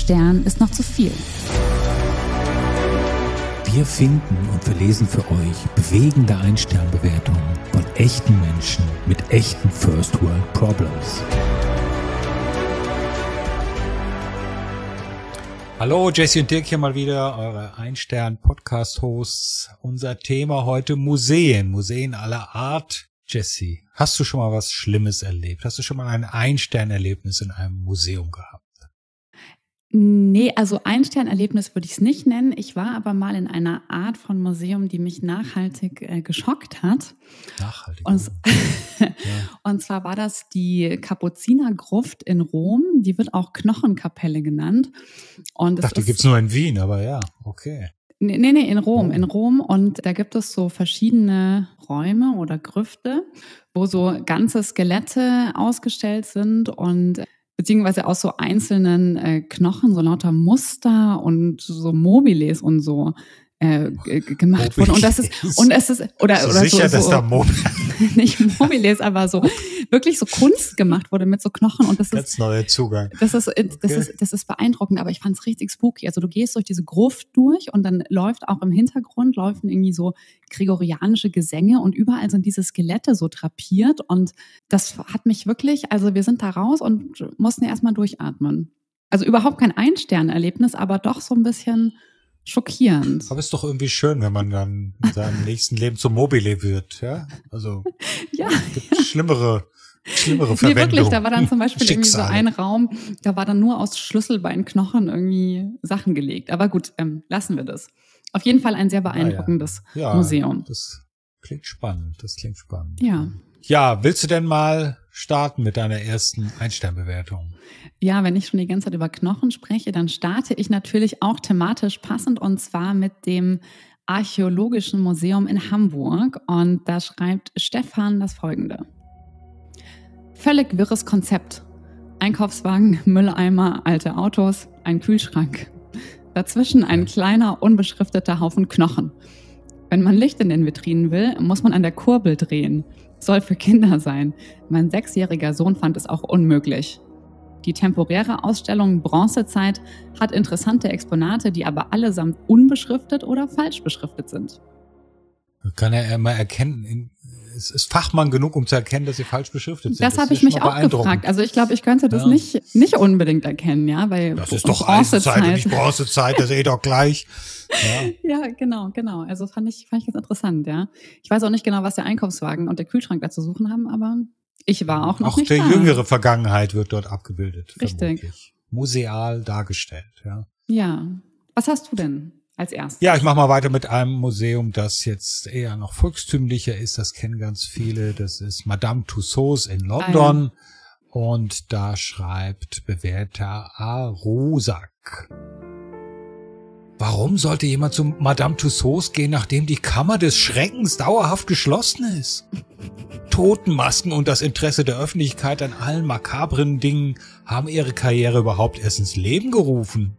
Stern ist noch zu viel. Wir finden und verlesen für euch bewegende Ein-Stern-Bewertungen von echten Menschen mit echten First-World-Problems. Hallo, Jesse und Dirk hier mal wieder, eure Ein-Stern-Podcast-Hosts. Unser Thema heute Museen, Museen aller Art. Jesse, hast du schon mal was Schlimmes erlebt? Hast du schon mal ein Ein-Stern-Erlebnis in einem Museum gehabt? Nee, also Ein-Stern-Erlebnis würde ich es nicht nennen. Ich war aber mal in einer Art von Museum, die mich nachhaltig geschockt hat. Nachhaltig? Und zwar war das die Kapuzinergruft in Rom. Die wird auch Knochenkapelle genannt. Und ich dachte, die gibt's nur in Wien, aber ja, okay. Nee, in Rom. In Rom. Und da gibt es so verschiedene Räume oder Grüfte, wo so ganze Skelette ausgestellt sind und beziehungsweise aus so einzelnen Knochen, so lauter Muster und so Mobiles und so gemacht wurden. Und es ist oder sicher, so, dass da nicht Mobiles, aber so wirklich so Kunst gemacht wurde mit so Knochen. Und das ganz ist neuer Zugang. Das ist beeindruckend, aber ich fand es richtig spooky. Also du gehst durch diese Gruft durch und dann läuft auch im Hintergrund irgendwie so gregorianische Gesänge und überall sind diese Skelette so drapiert und das hat mich wirklich, also wir sind da raus und mussten erstmal durchatmen. Also überhaupt kein Ein-Stern-Erlebnis, aber doch so ein bisschen schockierend. Aber ist doch irgendwie schön, wenn man dann in seinem nächsten Leben zum Mobile wird, ja? Also ja, gibt schlimmere Verwendung. Nee, wirklich, da war dann zum Beispiel irgendwie so Schicksal. ein Raum, da war dann nur aus Schlüsselbeinknochen irgendwie Sachen gelegt. Aber gut, lassen wir das. Auf jeden Fall ein sehr beeindruckendes Museum. Das klingt spannend, Ja. Ja, willst du denn mal starten mit deiner ersten Ein-Stern-Bewertung? Ja, wenn ich schon die ganze Zeit über Knochen spreche, dann starte ich natürlich auch thematisch passend und zwar mit dem Archäologischen Museum in Hamburg. Und da schreibt Stefan das Folgende. Völlig wirres Konzept. Einkaufswagen, Mülleimer, alte Autos, ein Kühlschrank. Dazwischen ein kleiner, unbeschrifteter Haufen Knochen. Wenn man Licht in den Vitrinen will, muss man an der Kurbel drehen. Soll für Kinder sein. Mein 6-jähriger Sohn fand es auch unmöglich. Die temporäre Ausstellung Bronzezeit hat interessante Exponate, die aber allesamt unbeschriftet oder falsch beschriftet sind. Kann er mal erkennen, ist Fachmann genug, um zu erkennen, dass sie falsch beschriftet sind? Das habe ich mich auch gefragt. Also ich glaube, ich könnte das nicht unbedingt erkennen, ja, weil das ist doch Eisenzeit und nicht Bronzezeit, das ist eh doch gleich. Ja, genau. Also fand ich ganz interessant, ja. Ich weiß auch nicht genau, was der Einkaufswagen und der Kühlschrank da zu suchen haben, aber ich war auch noch nicht da. Auch der jüngere Vergangenheit wird dort abgebildet. Richtig. Vermutlich. Museal dargestellt, ja. Ja. Was hast du denn als erstes? Ja, ich mache mal weiter mit einem Museum, das jetzt eher noch volkstümlicher ist. Das kennen ganz viele. Das ist Madame Tussauds in London. Und da schreibt bewährter Arusak. Warum sollte jemand zu Madame Tussauds gehen, nachdem die Kammer des Schreckens dauerhaft geschlossen ist? Totenmasken und das Interesse der Öffentlichkeit an allen makabren Dingen haben ihre Karriere überhaupt erst ins Leben gerufen.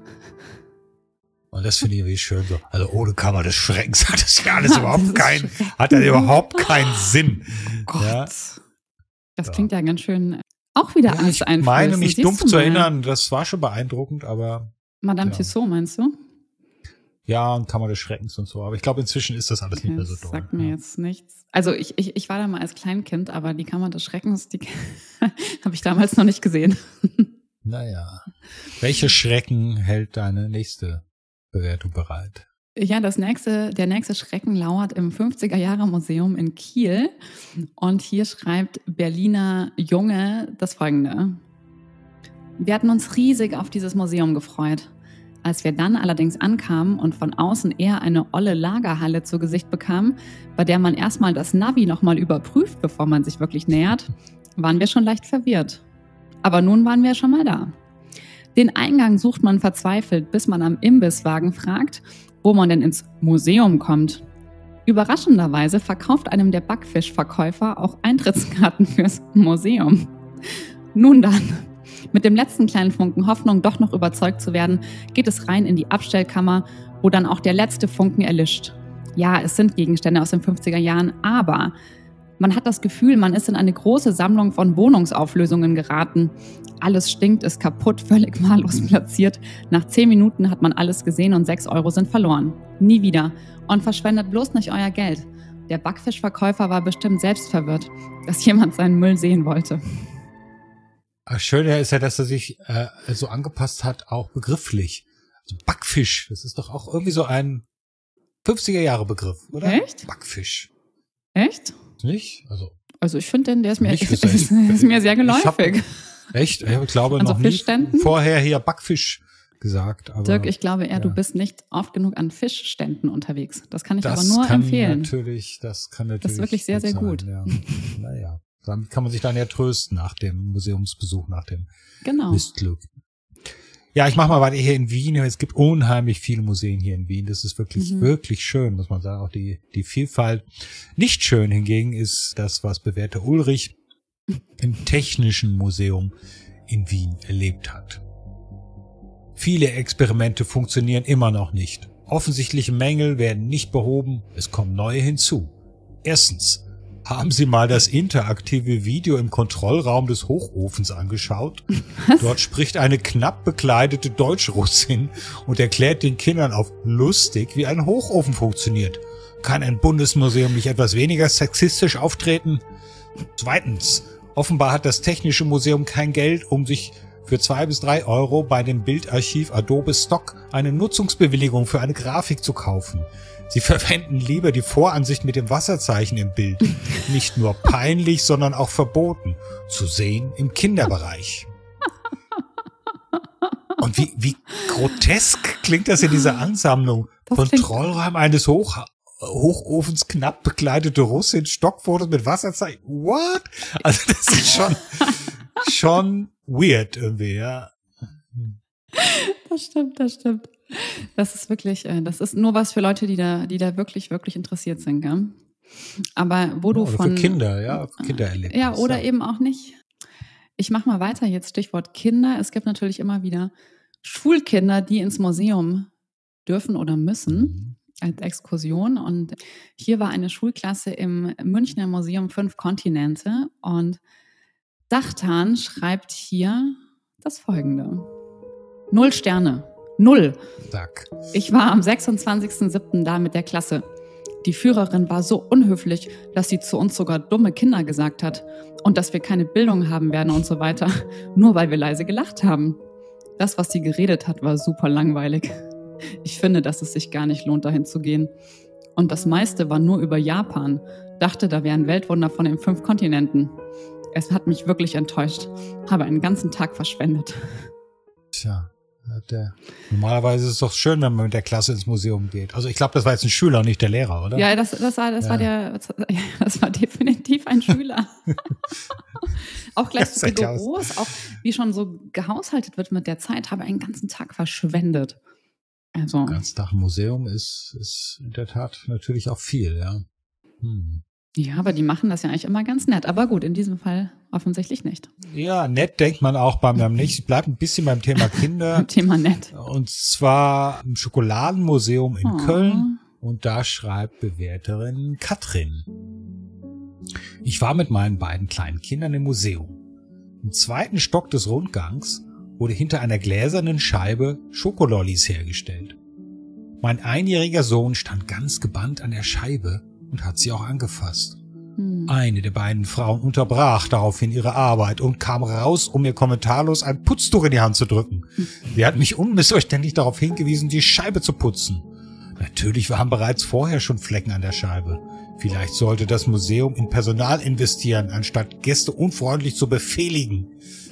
Und das finde ich irgendwie schön so. Also ohne Kammer des Schreckens hat das ja alles überhaupt keinen Sinn. Oh Gott. Ja? Das klingt ja ganz schön auch wieder als Einfluss. Ich meine mich dumpf zu erinnern, das war schon beeindruckend, aber Madame Tussauds meinst du? Ja, und Kammer des Schreckens und so. Aber ich glaube, inzwischen ist das alles nicht mehr so doll. Das sagt mir jetzt nichts. Also ich war da mal als Kleinkind, aber die Kammer des Schreckens, die habe ich damals noch nicht gesehen. Naja. Welche Schrecken hält deine nächste Bewertung bereit? Ja, der nächste Schrecken lauert im 50er-Jahre-Museum in Kiel. Und hier schreibt Berliner Junge das Folgende. Wir hatten uns riesig auf dieses Museum gefreut. Als wir dann allerdings ankamen und von außen eher eine olle Lagerhalle zu Gesicht bekamen, bei der man erstmal das Navi nochmal überprüft, bevor man sich wirklich nähert, waren wir schon leicht verwirrt. Aber nun waren wir schon mal da. Den Eingang sucht man verzweifelt, bis man am Imbisswagen fragt, wo man denn ins Museum kommt. Überraschenderweise verkauft einem der Backfischverkäufer auch Eintrittskarten fürs Museum. Nun dann. Mit dem letzten kleinen Funken Hoffnung, doch noch überzeugt zu werden, geht es rein in die Abstellkammer, wo dann auch der letzte Funken erlischt. Ja, es sind Gegenstände aus den 50er Jahren, aber Man hat das Gefühl, man ist in eine große Sammlung von Wohnungsauflösungen geraten. Alles stinkt, ist kaputt, völlig wahllos platziert. Nach 10 Minuten hat man alles gesehen und 6 Euro sind verloren. Nie wieder. Und verschwendet bloß nicht euer Geld. Der Backfischverkäufer war bestimmt selbst verwirrt, dass jemand seinen Müll sehen wollte. Schön ist ja, dass er sich so angepasst hat, auch begrifflich. Also Backfisch, das ist doch auch irgendwie so ein 50er-Jahre-Begriff, oder? Echt? Backfisch. Echt? Nicht? Also ich finde, der ist mir, Nicht ist mir sehr geläufig. Echt? Ich glaube Also noch nie Fischständen? vorher hier Backfisch gesagt. Aber, Dirk, ich glaube eher, ja. du bist nicht oft genug an Fischständen unterwegs. Das kann ich aber Das nur kann empfehlen. Das kann natürlich. Das ist wirklich sehr, sehr sein, gut. Ja. Naja, damit kann man sich dann ja trösten nach dem Museumsbesuch, nach dem Genau. Mistglück. Ja, ich mache mal weiter hier in Wien. Es gibt unheimlich viele Museen hier in Wien. Das ist wirklich, wirklich schön, muss man sagen. Auch die Vielfalt. Nicht schön hingegen ist das, was bewährte Ulrich im Technischen Museum in Wien erlebt hat. Viele Experimente funktionieren immer noch nicht. Offensichtliche Mängel werden nicht behoben. Es kommen neue hinzu. Erstens. Haben Sie mal das interaktive Video im Kontrollraum des Hochofens angeschaut? Was? Dort spricht eine knapp bekleidete Deutschrussin und erklärt den Kindern auf lustig, wie ein Hochofen funktioniert. Kann ein Bundesmuseum nicht etwas weniger sexistisch auftreten? Zweitens. Offenbar hat das Technische Museum kein Geld, um sich für 2 bis 3 Euro bei dem Bildarchiv Adobe Stock eine Nutzungsbewilligung für eine Grafik zu kaufen. Sie verwenden lieber die Voransicht mit dem Wasserzeichen im Bild. Nicht nur peinlich, sondern auch verboten. Zu sehen im Kinderbereich. Und wie grotesk klingt das in dieser Ansammlung? Kontrollraum eines Hochofens, knapp bekleidete Russin, Stockfotos mit Wasserzeichen. What? Also das ist schon weird irgendwie, ja. Das stimmt. Das ist wirklich, das ist nur was für Leute, die da wirklich, wirklich interessiert sind, gell? Aber wo du oder von... für Kinder, ja, Kindererlebnis. Ja, oder eben auch nicht. Ich mach mal weiter jetzt, Stichwort Kinder. Es gibt natürlich immer wieder Schulkinder, die ins Museum dürfen oder müssen als Exkursion. Und hier war eine Schulklasse im Münchner Museum 5 Kontinente. Und Dachtan schreibt hier das Folgende. 0 Sterne. 0. Zack. Ich war am 26.07. da mit der Klasse. Die Führerin war so unhöflich, dass sie zu uns sogar dumme Kinder gesagt hat und dass wir keine Bildung haben werden und so weiter, nur weil wir leise gelacht haben. Das, was sie geredet hat, war super langweilig. Ich finde, dass es sich gar nicht lohnt, dahin zu gehen. Und das meiste war nur über Japan. Dachte, da wären Weltwunder von den 5 Kontinenten. Es hat mich wirklich enttäuscht. Habe einen ganzen Tag verschwendet. Tja. Normalerweise ist es doch schön, wenn man mit der Klasse ins Museum geht. Also ich glaube, das war jetzt ein Schüler, nicht der Lehrer, oder? Ja, das war definitiv ein Schüler. Auch gleich so rigoros, auch wie schon so gehaushaltet wird mit der Zeit, habe einen ganzen Tag verschwendet. Also. Ein ganzen Tag im Museum ist in der Tat natürlich auch viel, ja. Ja, aber die machen das ja eigentlich immer ganz nett. Aber gut, in diesem Fall offensichtlich nicht. Ja, nett denkt man auch beim nächsten. Ich bleibe ein bisschen beim Thema Kinder. Thema nett. Und zwar im Schokoladenmuseum in Köln. Und da schreibt Bewerterin Katrin. Ich war mit meinen beiden kleinen Kindern im Museum. Im 2. Stock des Rundgangs wurde hinter einer gläsernen Scheibe Schokolollis hergestellt. Mein 1-jähriger Sohn stand ganz gebannt an der Scheibe und hat sie auch angefasst. Eine der beiden Frauen unterbrach daraufhin ihre Arbeit und kam raus, um mir kommentarlos ein Putztuch in die Hand zu drücken. Sie hat mich unmissverständlich darauf hingewiesen, die Scheibe zu putzen. Natürlich waren bereits vorher schon Flecken an der Scheibe. Vielleicht sollte das Museum in Personal investieren, anstatt Gäste unfreundlich zu befehligen.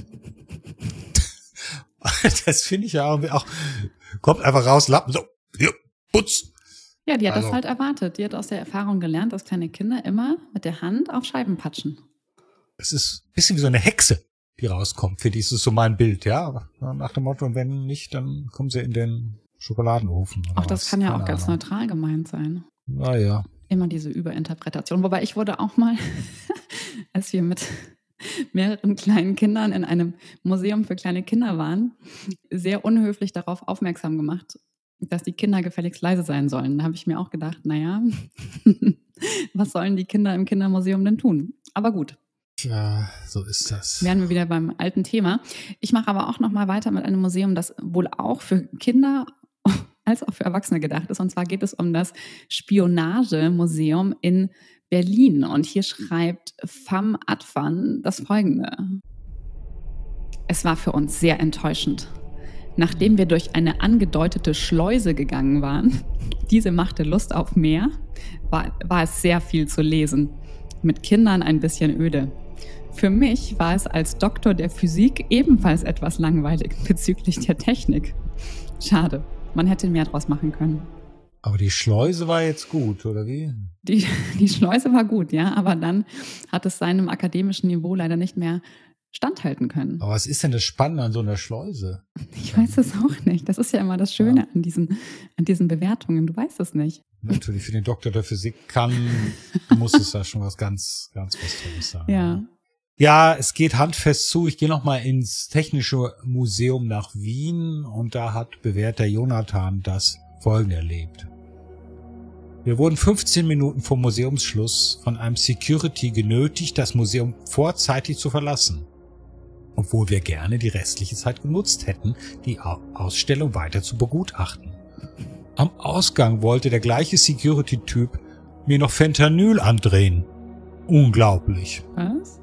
Das finde ich ja auch, kommt einfach raus, Lappen, so, hier, putz. Ja, die hat das halt erwartet. Die hat aus der Erfahrung gelernt, dass kleine Kinder immer mit der Hand auf Scheiben patschen. Es ist ein bisschen wie so eine Hexe, die rauskommt. Für die ist es so mein Bild, ja. Nach dem Motto, wenn nicht, dann kommen sie in den Schokoladenofen. Auch das kann ja auch ganz neutral gemeint sein. Naja. Immer diese Überinterpretation. Wobei ich wurde auch mal, als wir mit mehreren kleinen Kindern in einem Museum für kleine Kinder waren, sehr unhöflich darauf aufmerksam gemacht, dass die Kinder gefälligst leise sein sollen. Da habe ich mir auch gedacht, naja, Was sollen die Kinder im Kindermuseum denn tun? Aber gut. Ja, so ist das. Wären wir wieder beim alten Thema. Ich mache aber auch noch mal weiter mit einem Museum, das wohl auch für Kinder als auch für Erwachsene gedacht ist. Und zwar geht es um das Spionagemuseum in Berlin. Und hier schreibt Fam Advan das Folgende. Es war für uns sehr enttäuschend. Nachdem wir durch eine angedeutete Schleuse gegangen waren, diese machte Lust auf mehr, war es sehr viel zu lesen. Mit Kindern ein bisschen öde. Für mich war es als Doktor der Physik ebenfalls etwas langweilig bezüglich der Technik. Schade, man hätte mehr draus machen können. Aber die Schleuse war jetzt gut, oder wie? Die Schleuse war gut, ja, aber dann hat es seinem akademischen Niveau leider nicht mehr standhalten können. Aber was ist denn das Spannende an so einer Schleuse? Ich weiß es auch nicht. Das ist ja immer das Schöne an diesen Bewertungen. Du weißt es nicht. Natürlich, für den Doktor der Physik muss es da schon was ganz, ganz was Tolles sein. Ja. Ja, es geht handfest zu. Ich gehe noch mal ins Technische Museum nach Wien und da hat bewährter Jonathan das Folgende erlebt. Wir wurden 15 Minuten vor Museumsschluss von einem Security genötigt, das Museum vorzeitig zu verlassen, obwohl wir gerne die restliche Zeit genutzt hätten, die Ausstellung weiter zu begutachten. Am Ausgang wollte der gleiche Security-Typ mir noch Fentanyl andrehen. Unglaublich. Was?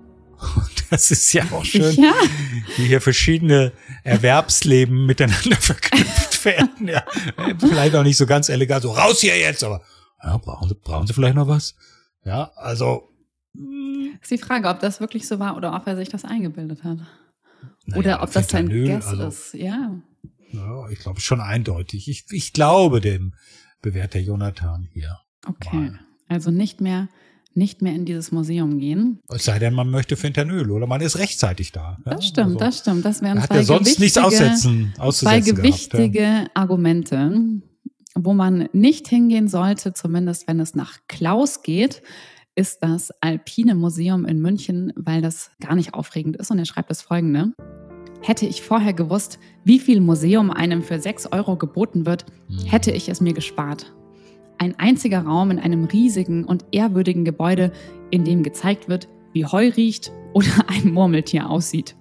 Das ist ja auch schön, Ja. wie hier verschiedene Erwerbsleben miteinander verknüpft werden. Ja, vielleicht auch nicht so ganz elegant, so raus hier jetzt, aber ja, brauchen Sie vielleicht noch was? Ja, also. Ist die Frage, ob das wirklich so war oder ob er sich das eingebildet hat. Naja, Oder ob das sein Fentanyl, Guess ist. Ja. Ja, ich glaube schon eindeutig. Ich glaube dem bewährter Jonathan hier. Okay. Mal. Also nicht mehr in dieses Museum gehen. Es sei denn, man möchte Fentanyl oder man ist rechtzeitig da. Ja? Das stimmt. Das wären Er hat ja sonst nichts auszusetzen zwei gewichtige gehabt, ja. Argumente, wo man nicht hingehen sollte, zumindest wenn es nach Klaus geht, ist das Alpine Museum in München, weil das gar nicht aufregend ist. Und er schreibt das Folgende. Hätte ich vorher gewusst, wie viel Museum einem für 6 € geboten wird, hätte ich es mir gespart. Ein einziger Raum in einem riesigen und ehrwürdigen Gebäude, in dem gezeigt wird, wie Heu riecht oder ein Murmeltier aussieht.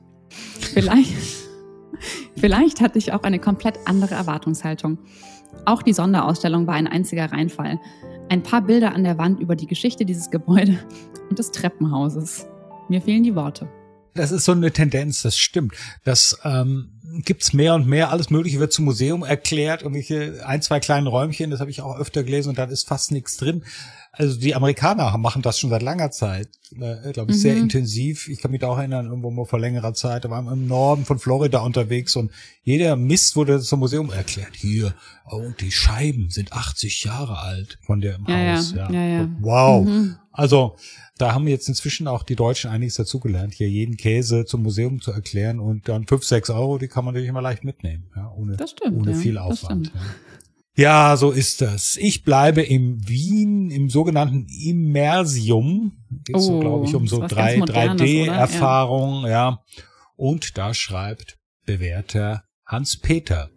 Vielleicht hatte ich auch eine komplett andere Erwartungshaltung. Auch die Sonderausstellung war ein einziger Reinfall. Ein paar Bilder an der Wand über die Geschichte dieses Gebäudes und des Treppenhauses. Mir fehlen die Worte. Das ist so eine Tendenz, das stimmt. Das gibt's mehr und mehr. Alles Mögliche wird zum Museum erklärt. Irgendwelche 1, 2 kleinen Räumchen, das habe ich auch öfter gelesen und da ist fast nichts drin. Also die Amerikaner machen das schon seit langer Zeit, glaube ich, sehr intensiv. Ich kann mich da auch erinnern, irgendwo mal vor längerer Zeit, da waren wir im Norden von Florida unterwegs und jeder Mist wurde zum Museum erklärt. Hier, oh, die Scheiben sind 80 Jahre alt von dem Haus. Ja. Wow. Also da haben jetzt inzwischen auch die Deutschen einiges dazugelernt, hier jeden Käse zum Museum zu erklären und dann 5, 6 €, die kann man natürlich immer leicht mitnehmen, ja, ohne viel Aufwand. Ja, so ist das. Ich bleibe in Wien im sogenannten Immersium. Geht so, glaube ich, um so 3D-Erfahrung, ja. Und da schreibt bewährter Hans-Peter.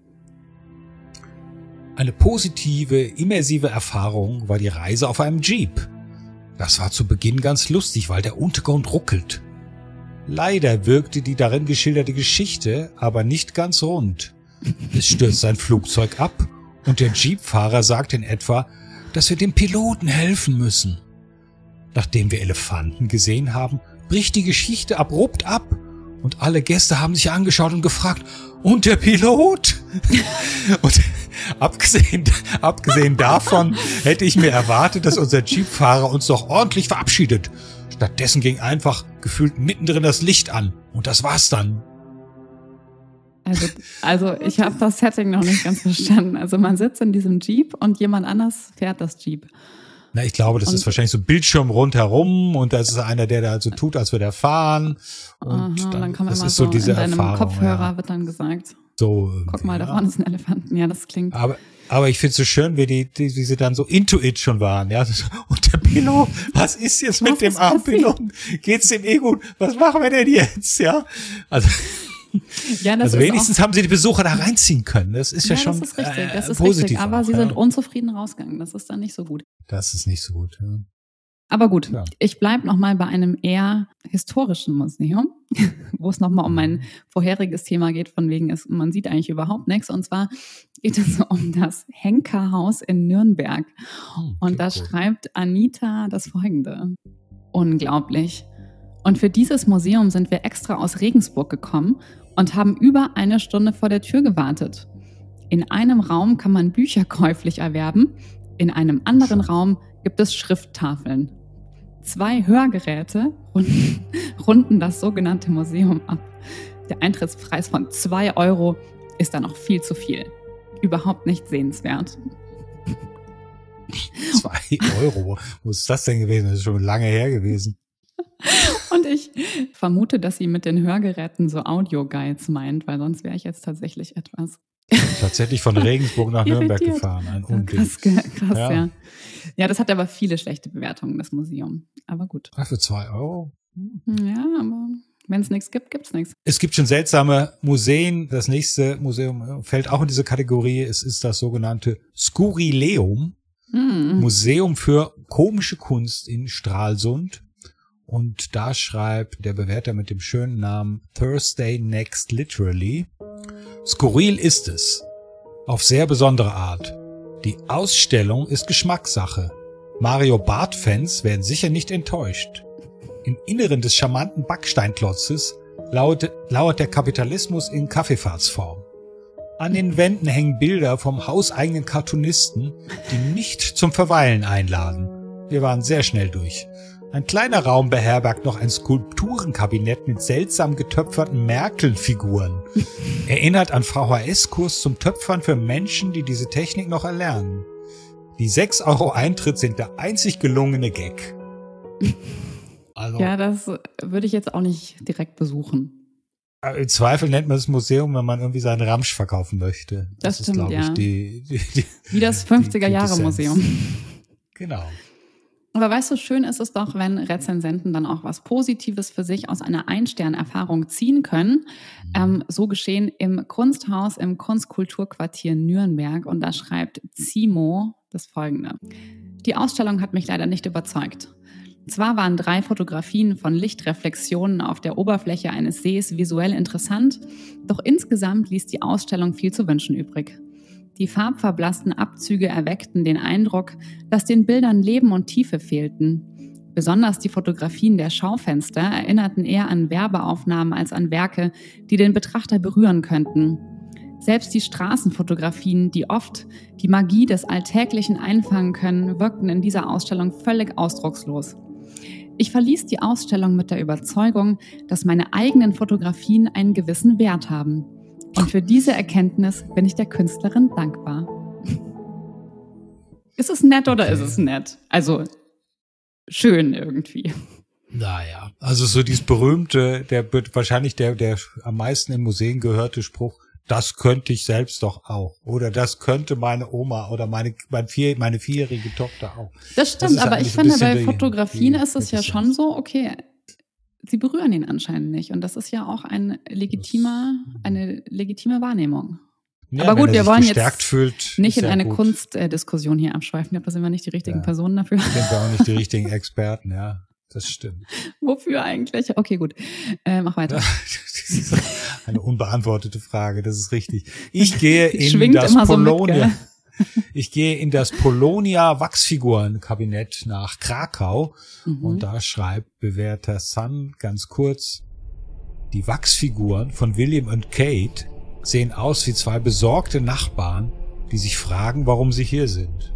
Eine positive, immersive Erfahrung war die Reise auf einem Jeep. Das war zu Beginn ganz lustig, weil der Untergrund ruckelt. Leider wirkte die darin geschilderte Geschichte aber nicht ganz rund. Es stürzt ein Flugzeug ab und der Jeepfahrer sagt in etwa, dass wir dem Piloten helfen müssen. Nachdem wir Elefanten gesehen haben, bricht die Geschichte abrupt ab und alle Gäste haben sich angeschaut und gefragt, und der Pilot? Und abgesehen davon hätte ich mir erwartet, dass unser Jeepfahrer uns doch ordentlich verabschiedet. Stattdessen ging einfach gefühlt mittendrin das Licht an und das war's dann. Also ich habe das Setting noch nicht ganz verstanden. Also man sitzt in diesem Jeep und jemand anders fährt das Jeep. Na, ich glaube, das ist wahrscheinlich so ein Bildschirm rundherum und das ist einer, der da so tut, als würde er fahren. Und dann kann man das immer ist so diese in deinem Erfahrung, Kopfhörer wird dann gesagt. So, guck mal, da vorne ist ein Elefanten. Ja, das klingt. Aber ich finde es so schön, wie sie dann so into it schon waren. Ja, und der Pilot, was ist jetzt mit dem armen Piloten? Geht's dem gut? Was machen wir denn jetzt? Ja, also Ja, das also ist wenigstens haben sie die Besucher da reinziehen können. Das ist ja schon das ist richtig, das ist positiv. richtig. Aber auch, sie sind unzufrieden rausgegangen. Das ist dann nicht so gut. Das ist nicht so gut. Ja. Aber gut, Ja. ich bleibe nochmal bei einem eher historischen Museum, wo es nochmal um mein vorheriges Thema geht, von wegen man sieht eigentlich überhaupt nichts. Und zwar geht es um das Henker-Haus in Nürnberg. Und da schreibt Anita das Folgende. Unglaublich. Und für dieses Museum sind wir extra aus Regensburg gekommen und haben über eine Stunde vor der Tür gewartet. In einem Raum kann man Bücher käuflich erwerben, in einem anderen Raum gibt es Schrifttafeln. 2 Hörgeräte runden das sogenannte Museum ab. Der Eintrittspreis von 2 € ist da noch viel zu viel. Überhaupt nicht sehenswert. 2 €? Wo ist das denn gewesen? Das ist schon lange her gewesen. Und ich vermute, dass sie mit den Hörgeräten so Audio-Guides meint, weil sonst wäre ich jetzt tatsächlich etwas... Tatsächlich von Regensburg nach Nürnberg gefahren. Ein Unding. Krass, ja. Ja, das hat aber viele schlechte Bewertungen, das Museum. Aber gut. Ach, für 2 €? Ja, aber wenn es nichts gibt, gibt's nichts. Es gibt schon seltsame Museen. Das nächste Museum fällt auch in diese Kategorie. Es ist das sogenannte Skurrileum. Museum für komische Kunst in Stralsund. Und da schreibt der Bewerter mit dem schönen Namen Thursday Next Literally: Skurril ist es. Auf sehr besondere Art. Die Ausstellung ist Geschmackssache. Mario Barth-Fans werden sicher nicht enttäuscht. Im Inneren des charmanten Backsteinklotzes lauert der Kapitalismus in Kaffeefahrtsform. An den Wänden hängen Bilder vom hauseigenen Cartoonisten, die nicht zum Verweilen einladen. Wir waren sehr schnell durch. Ein kleiner Raum beherbergt noch ein Skulpturenkabinett mit seltsam getöpferten Merkel-Figuren. Erinnert an VHS-Kurs zum Töpfern für Menschen, die diese Technik noch erlernen. Die 6 € Eintritt sind der einzig gelungene Gag. Also, ja, das würde ich jetzt auch nicht direkt besuchen. Im Zweifel nennt man das Museum, wenn man irgendwie seinen Ramsch verkaufen möchte. Das stimmt, ist, glaube ich, wie das 50er-Jahre-Museum. Genau. Aber weißt du, schön ist es doch, wenn Rezensenten dann auch was Positives für sich aus einer Ein-Stern-Erfahrung ziehen können. So geschehen im Kunsthaus im Kunstkulturquartier Nürnberg. Und da schreibt Zimo das Folgende. Die Ausstellung hat mich leider nicht überzeugt. Zwar waren 3 Fotografien von Lichtreflexionen auf der Oberfläche eines Sees visuell interessant, doch insgesamt ließ die Ausstellung viel zu wünschen übrig. Die farbverblassten Abzüge erweckten den Eindruck, dass den Bildern Leben und Tiefe fehlten. Besonders die Fotografien der Schaufenster erinnerten eher an Werbeaufnahmen als an Werke, die den Betrachter berühren könnten. Selbst die Straßenfotografien, die oft die Magie des Alltäglichen einfangen können, wirkten in dieser Ausstellung völlig ausdruckslos. Ich verließ die Ausstellung mit der Überzeugung, dass meine eigenen Fotografien einen gewissen Wert haben. Und für diese Erkenntnis bin ich der Künstlerin dankbar. Ist es nett oder ist es nett? Also schön irgendwie. Naja, also so dieses berühmte, wahrscheinlich der am meisten in Museen gehörte Spruch: Das könnte ich selbst doch auch. Oder das könnte meine Oma oder meine 4-jährige Tochter auch. Das stimmt, aber ich finde, bei Fotografien ist es ja schon so, okay, sie berühren ihn anscheinend nicht. Und das ist ja auch eine legitime Wahrnehmung. Ja, aber gut, wir wollen jetzt nicht in eine Kunstdiskussion hier abschweifen. Ich glaube, da sind wir nicht die richtigen Personen dafür. Sind wir auch nicht die richtigen Experten, ja. Das stimmt. Wofür eigentlich? Okay, gut. Mach weiter. Das ist eine unbeantwortete Frage, das ist richtig. Ich gehe in das Polonia. Ich gehe in das Polonia Wachsfigurenkabinett nach Krakau und da schreibt Bewerter Sun ganz kurz: Die Wachsfiguren von William und Kate sehen aus wie 2 besorgte Nachbarn, die sich fragen, warum sie hier sind.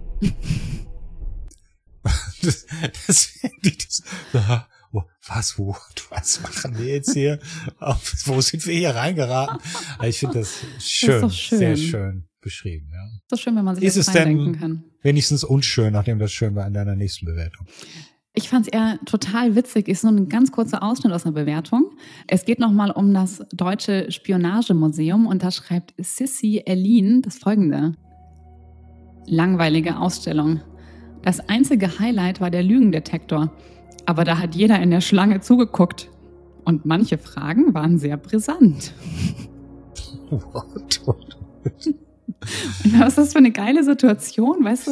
Was machen wir jetzt hier? Wo sind wir hier reingeraten? Ich finde das schön, das schön, sehr schön beschrieben. Ja. Das ist schön, wenn man sich das reindenken kann. Wenigstens unschön, nachdem das schön war in deiner nächsten Bewertung. Ich fand es eher total witzig. Ist nur ein ganz kurzer Ausschnitt aus einer Bewertung. Es geht nochmal um das Deutsche Spionagemuseum und da schreibt Sissy Erlin das Folgende: Langweilige Ausstellung. Das einzige Highlight war der Lügendetektor. Aber da hat jeder in der Schlange zugeguckt. Und manche Fragen waren sehr brisant. What? Und was ist das für eine geile Situation, weißt du?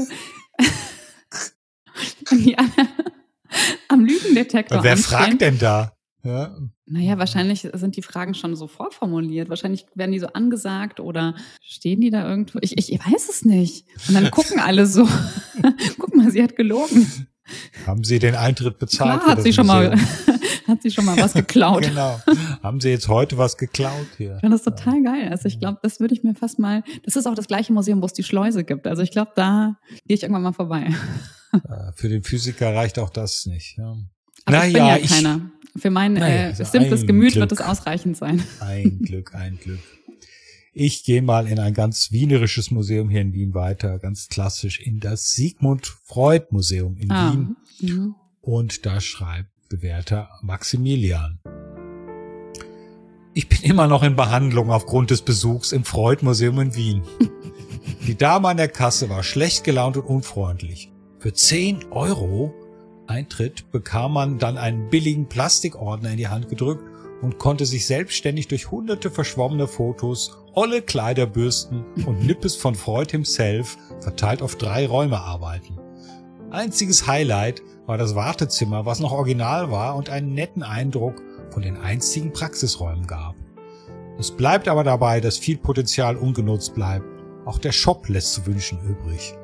Wenn die alle am Lügendetektor Wer anstehen. fragt denn da? Ja. Naja, wahrscheinlich sind die Fragen schon so vorformuliert. Wahrscheinlich werden die so angesagt oder stehen die da irgendwo. Ich weiß es nicht. Und dann gucken alle so. Guck mal, sie hat gelogen. Haben Sie den Eintritt bezahlt? Klar, hat sie schon mal was geklaut. Genau. Haben Sie jetzt heute was geklaut hier? Ich finde das total geil. Also ich glaube, das würde ich mir fast mal, das ist auch das gleiche Museum, wo es die Schleuse gibt. Also ich glaube, da gehe ich irgendwann mal vorbei. Für den Physiker reicht auch das nicht. Ja. Aber ich bin ja keiner. Für mein simples Gemüt wird es ausreichend sein. Ein Glück. Ich gehe mal in ein ganz wienerisches Museum hier in Wien weiter, ganz klassisch in das Sigmund Freud Museum in Wien. Mhm. Und da schreibt bewährter Maximilian: Ich bin immer noch in Behandlung aufgrund des Besuchs im Freud Museum in Wien. Die Dame an der Kasse war schlecht gelaunt und unfreundlich. Für 10 € Eintritt bekam man dann einen billigen Plastikordner in die Hand gedrückt und konnte sich selbstständig durch hunderte verschwommene Fotos, olle Kleiderbürsten und Nippes von Freud himself verteilt auf 3 Räume arbeiten. Einziges Highlight war das Wartezimmer, was noch original war und einen netten Eindruck von den einstigen Praxisräumen gab. Es bleibt aber dabei, dass viel Potenzial ungenutzt bleibt. Auch der Shop lässt zu wünschen übrig.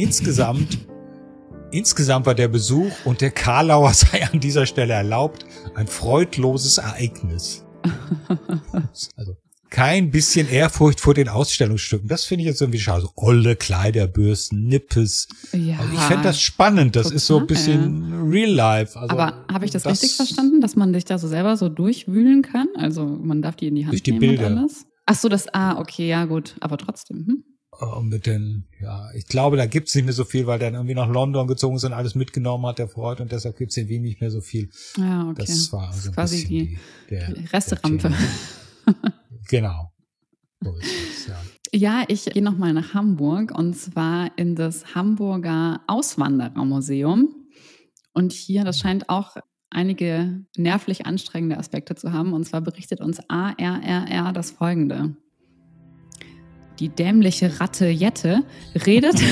Insgesamt war der Besuch, und der Karlauer sei an dieser Stelle erlaubt, ein freudloses Ereignis. Also kein bisschen Ehrfurcht vor den Ausstellungsstücken. Das finde ich jetzt irgendwie schade. So olle Kleiderbürsten, Nippes. Ja, also ich fände das spannend. Das ist so ein bisschen Real Life. Also aber habe ich das richtig verstanden, dass man sich da so selber so durchwühlen kann? Also man darf die in die Hand durch die nehmen Bilder. Und alles? Ach so, okay, ja gut. Aber trotzdem. Ich glaube, da gibt's nicht mehr so viel, weil der dann irgendwie nach London gezogen ist und alles mitgenommen hat, der Freud, und deshalb gibt's in Wien nicht mehr so viel. Ja, okay. Das war also quasi die Resterampe. Genau. So ist es, ja. Ja, ich gehe nochmal nach Hamburg, und zwar in das Hamburger Auswanderermuseum. Und hier, das scheint auch einige nervlich anstrengende Aspekte zu haben. Und zwar berichtet uns ARRR das Folgende: Die dämliche Ratte Jette redet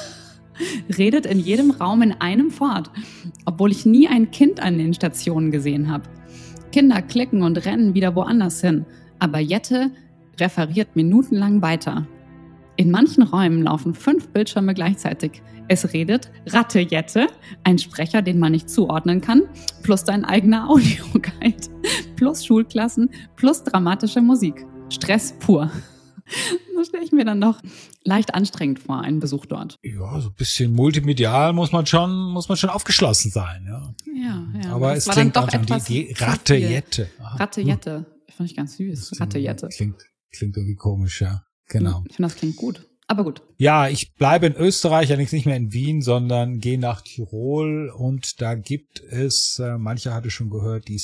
in jedem Raum in einem fort, obwohl ich nie ein Kind an den Stationen gesehen habe. Kinder klicken und rennen wieder woanders hin, aber Jette referiert minutenlang weiter. In manchen Räumen laufen 5 Bildschirme gleichzeitig. Es redet Ratte Jette, ein Sprecher, den man nicht zuordnen kann, plus dein eigener Audioguide, plus Schulklassen, plus dramatische Musik. Stress pur. Das stelle ich mir dann doch leicht anstrengend vor, einen Besuch dort. Ja, so ein bisschen multimedial muss man schon aufgeschlossen sein, ja. Ja. Aber es klingt doch etwas die Ratte Jette. Ratte Jette. Fand ich ganz süß. Ratte Jette. Klingt irgendwie komisch, ja. Genau. Ich finde, das klingt gut. Aber gut. Ja, ich bleibe in Österreich, allerdings nicht mehr in Wien, sondern gehe nach Tirol, und da gibt es, mancher hatte schon gehört, die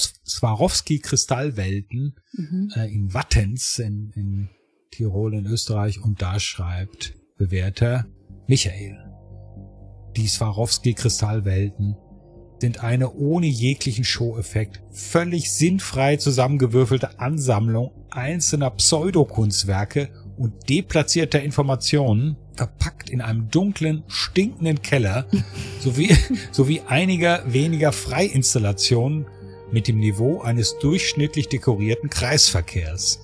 Swarovski-Kristallwelten in Wattens in Tirol in Österreich, und da schreibt bewährter Michael: Die Swarovski-Kristallwelten sind eine ohne jeglichen Show-Effekt völlig sinnfrei zusammengewürfelte Ansammlung einzelner Pseudokunstwerke und deplatzierter Informationen, verpackt in einem dunklen, stinkenden Keller, sowie einiger weniger Freiinstallationen mit dem Niveau eines durchschnittlich dekorierten Kreisverkehrs.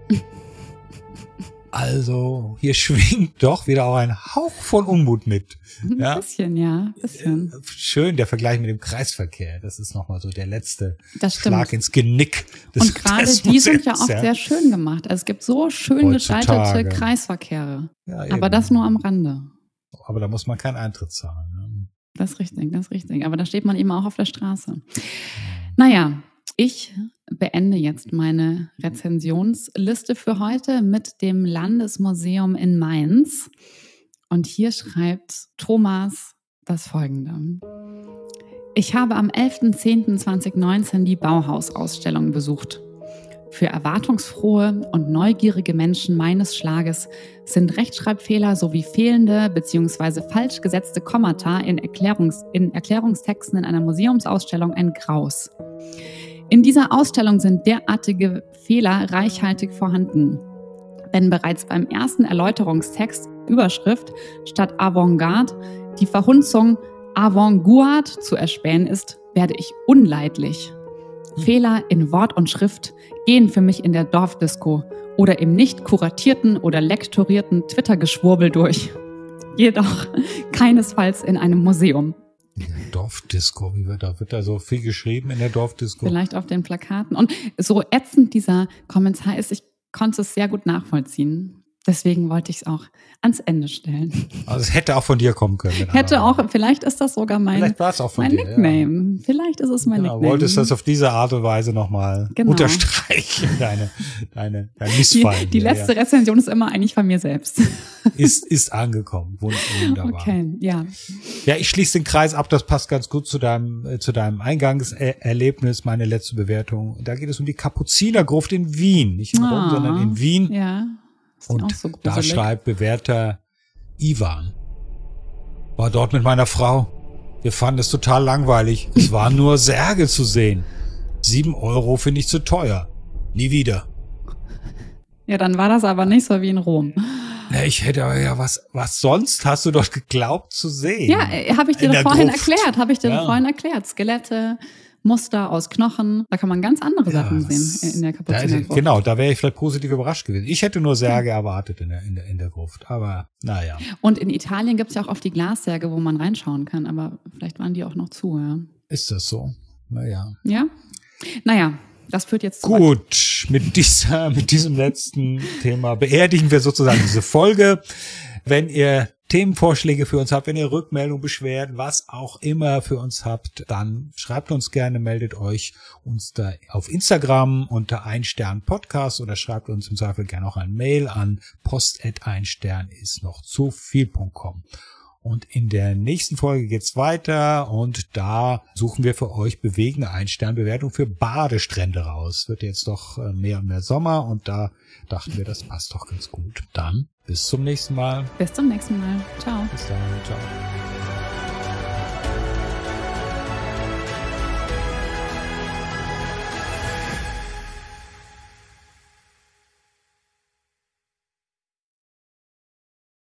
Also, hier schwingt doch wieder auch ein Hauch von Unmut mit. Ja? Ein bisschen, ja. Bisschen. Schön, der Vergleich mit dem Kreisverkehr. Das ist nochmal so der letzte Schlag ins Genick. Und gerade die sind ja auch sehr schön gemacht. Also es gibt so schön gestaltete Kreisverkehre. Ja, aber das nur am Rande. Aber da muss man keinen Eintritt zahlen. Ne? Das ist richtig. Aber da steht man eben auch auf der Straße. Naja, ich beende jetzt meine Rezensionsliste für heute mit dem Landesmuseum in Mainz. Und hier schreibt Thomas das Folgende: Ich habe am 11.10.2019 die Bauhaus-Ausstellung besucht. Für erwartungsfrohe und neugierige Menschen meines Schlages sind Rechtschreibfehler sowie fehlende bzw. falsch gesetzte Kommata in Erklärungstexten in einer Museumsausstellung ein Graus. In dieser Ausstellung sind derartige Fehler reichhaltig vorhanden. Wenn bereits beim ersten Erläuterungstext Überschrift statt Avantgarde die Verhunzung Avantgarde zu erspähen ist, werde ich unleidlich. Fehler in Wort und Schrift gehen für mich in der Dorfdisco oder im nicht kuratierten oder lektorierten Twitter-Geschwurbel durch. Jedoch keinesfalls in einem Museum. In der Dorfdisco, da wird da so viel geschrieben in der Dorfdisco. Vielleicht auf den Plakaten. Und so ätzend dieser Kommentar ist, ich konnte es sehr gut nachvollziehen. Deswegen wollte ich es auch ans Ende stellen. Also es hätte auch von dir kommen können. Hätte auch, vielleicht ist das sogar mein Nickname. Ja. Vielleicht ist es mein Nickname. Wolltest du das auf diese Art und Weise nochmal unterstreichen, dein Missfallen. Die letzte Rezension ist immer eigentlich von mir selbst. Ist angekommen. Wunderbar. Okay, ja. Ja, ich schließe den Kreis ab. Das passt ganz gut zu deinem Eingangserlebnis, meine letzte Bewertung. Da geht es um die Kapuzinergruft in Wien. Nicht in Rom, sondern in Wien. Ja. Und so da schreibt Bewerter Ivan: War dort mit meiner Frau. Wir fanden es total langweilig. Es waren nur Särge zu sehen. 7 € finde ich zu teuer. Nie wieder. Ja, dann war das aber nicht so wie in Rom. Na, ich hätte aber ja was sonst hast du dort geglaubt zu sehen? Ja, habe ich dir vorhin erklärt. Skelette, Muster aus Knochen, da kann man ganz andere Sachen sehen in der Kapuzinergruft. Genau, da wäre ich vielleicht positiv überrascht gewesen. Ich hätte nur Särge erwartet in der Gruft, aber naja. Und in Italien gibt's ja auch oft die Glassärge, wo man reinschauen kann, aber vielleicht waren die auch noch zu, ja. Ist das so? Naja. Ja? Naja, das führt jetzt zu Gut, mit diesem letzten Thema beerdigen wir sozusagen diese Folge. Wenn ihr Themenvorschläge für uns habt, wenn ihr Rückmeldung, Beschwerden, was auch immer für uns habt, dann schreibt uns gerne, meldet euch uns da auf Instagram unter 1stern-podcast oder schreibt uns im Zweifel gerne auch ein Mail an post@1stern-ist-noch-zu-viel.com. Und in der nächsten Folge geht's weiter und da suchen wir für euch bewegende 1-Stern-Bewertung für Badestrände raus. Wird jetzt doch mehr und mehr Sommer und da dachten wir, das passt doch ganz gut. Dann bis zum nächsten Mal. Bis zum nächsten Mal. Ciao. Bis dann. Ciao.